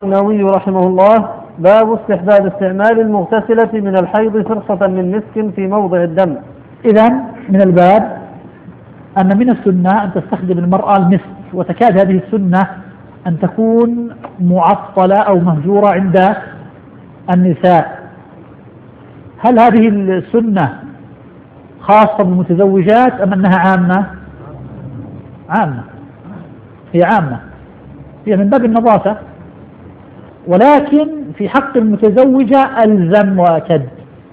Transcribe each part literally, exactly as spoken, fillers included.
النووي رحمه الله: باب استحباب استعمال المغتسلة من الحيض فرصة من مسك في موضع الدم. إذن من الباب أن من السنة أن تستخدم المرأة المسك، وتكاد هذه السنة أن تكون معطلة أو مهجورة عند النساء. هل هذه السنة خاصة بالمتزوجات أم أنها عامة؟ عامة، هي عامة، هي من باب النظافة، ولكن في حق المتزوجة ألزم وأكد.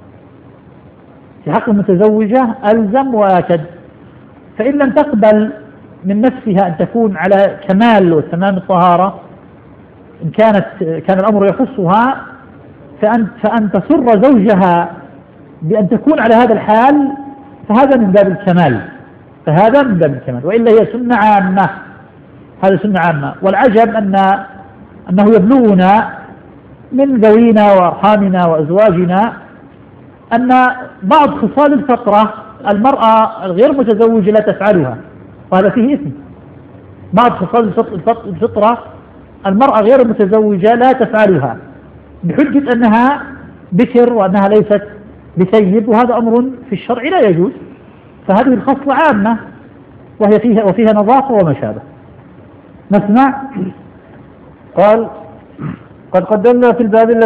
في حق المتزوجة ألزم وأكد، فإن لم تقبل من نفسها أن تكون على كمال وتمام الطهارة، إن كانت كان الأمر يخصها، فأن فأن تسر زوجها بأن تكون على هذا الحال، فهذا من باب الكمال، فهذا من باب الكمال، وإلا هي سنة عامة. هذا سنة عامة، والعجب أن أنه يبلغنا من ذوينا وأرحامنا وأزواجنا أن بعض خصال الفطرة المرأة الغير متزوجة لا تفعلها، وهذا فيه إثم. بعض خصال الفطرة المرأة غير المتزوجة لا تفعلها بحجة أنها بكر وأنها ليست بثيب، وهذا أمر في الشرع لا يجوز. فهذه الخصلة عامة، وهي فيها وفيها نظافة وما شابه. نسمع. قال: قد قدمنا في الباب